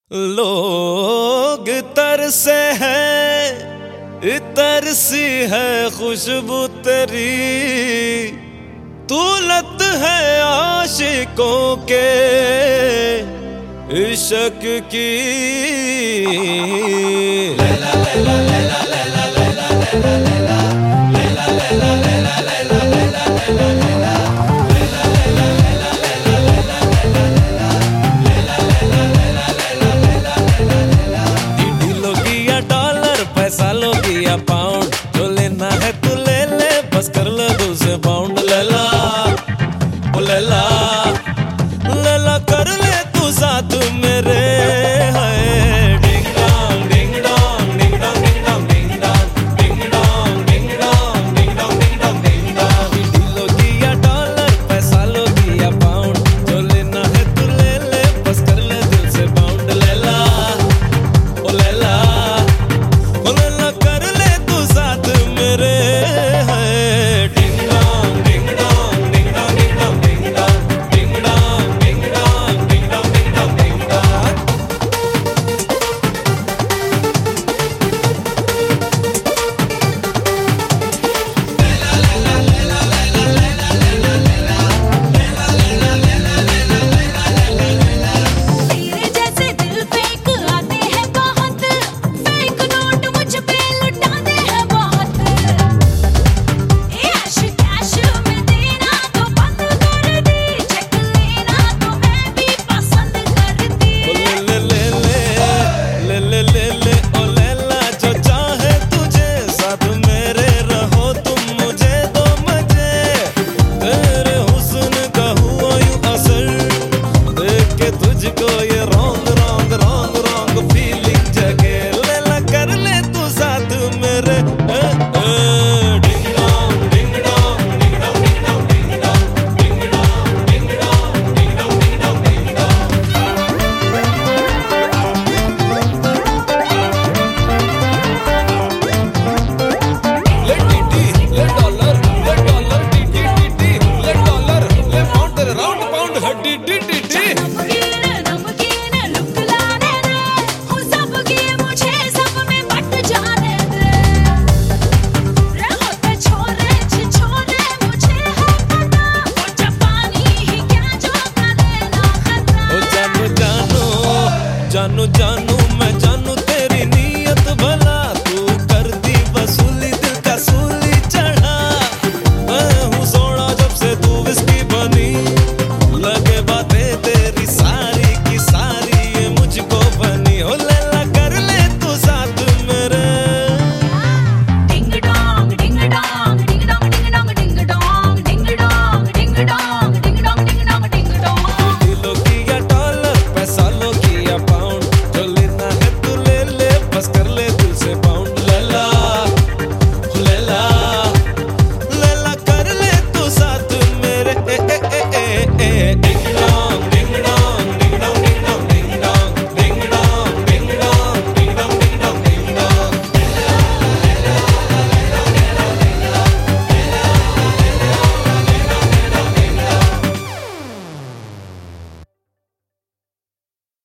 लोग तरसे हैं, तरसी है खुशबू तेरी, तू लत है आशिकों के इश्क की। लैला लैला लैला लैला लैला लैला लैला लैला लैला लैला लैला लैला लैला लैला पैसा लो या पाउंड, जो लेना है तू ले ले, बस कर ले दूसरे बाउंड। लैला ओ लैला लैला कर ले तू साथ मेरे। Ding dong ding dong ding dong ding dong ding dong ding dong ding dong ding dong ding dong ding dong. लो या डॉलर, पैसा लो या पाउंड, जो लेना है तू ले ले, बस कर ले दिल से बाउंड। लैला ओ लैला कर ले तू साथ मेरे। Ding dong ding dong ding dong ding dong ding dong ding dong ding dong ding dong ding dong. तेरे जैसे दिल फेंक आते हैं बहुत, फेक नोट मुझ पे लुटाते हैं बहुत। ऐश कैश में देना तो बंद कर दी, चेक लेना तो मैं भी पसंद करती। ले ले ले ले ले ले ले ओ लैला, जो चाहे तुझे साथ मेरे रहो तुम, मुझे दो मजे। तेरे हुस्न का हुआ यूं असर, देख के तुझको ये wrong wrong wrong wrong feeling जगे। लैला कर ले तू साथ मेरे। Ding dong ding dong ding dong ding dong ding dong ding dong ding dong ding dong ding dong ding dong. ले टीटी ले डॉलर टीटी टीटी ले डॉलर ले पाउंड राउंड पाउंड हड्डी टीटी टी। नमकीन लुक लाने दे, हूँ सबकी मुझे सब में बट जाने दे। होते छोरे छिछोरे मुझे है पता, वो जापानी ही क्या जो करे ना खतरा। ओ जानू जानू जानू जानू